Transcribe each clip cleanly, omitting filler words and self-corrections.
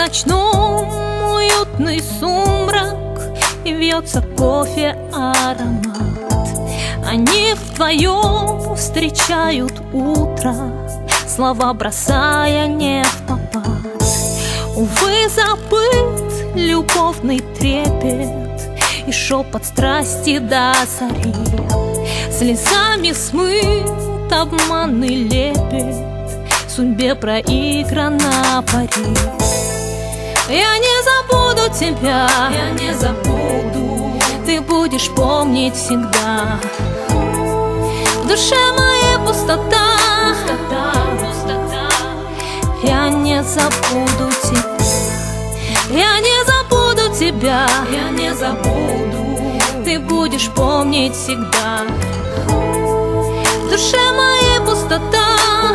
ночном уютный сумрак, и вьется кофе аромат. Они вдвоем встречают утро, слова бросая не впопад. Увы, забыт любовный трепет и шепот страсти до зари. Слезами смыт обманный лепет, судьбе проиграна пари. Я не забуду тебя, я не забуду, ты будешь помнить всегда. В душе моей пустота, я не забуду тебя, я не забуду тебя, я не забуду, ты будешь помнить всегда. В душе моей пустота,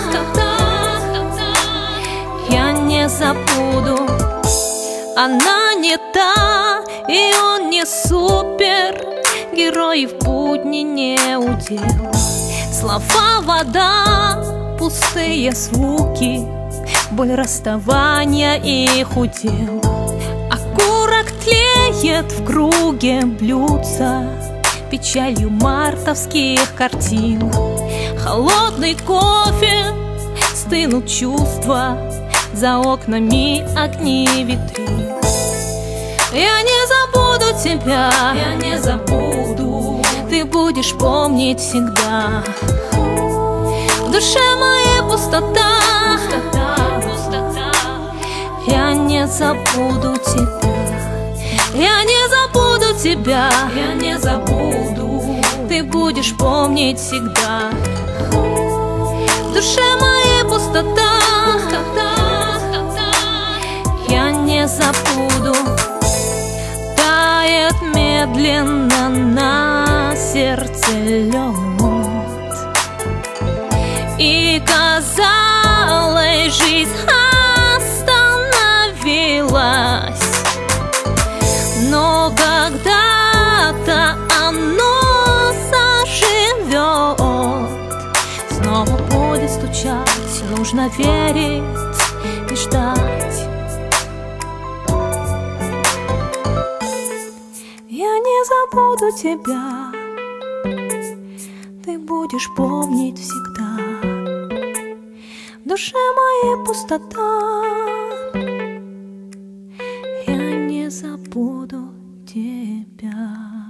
я не забуду. Она не та, и он не супер, герои в будни не удел. Слова вода, пустые звуки, боль расставания их удел. Окурок тлеет в круге блюдца, печалью мартовских картин. Холодный кофе, стынут чувства, за окнами огни витрин. Я не забуду тебя, я не забуду, ты будешь помнить всегда. В душе моей пустота, я не забуду тебя, я не забуду тебя, я не забуду, ты будешь помнить всегда. В душе моей пустота, я не забуду. Тает медленно на сердце лед, и казалось, жизнь остановилась. Но когда-то оно заживет, снова будет стучать, нужно верить и ждать. Я не забуду тебя, ты будешь помнить всегда. В душе моей пустота, я не забуду тебя.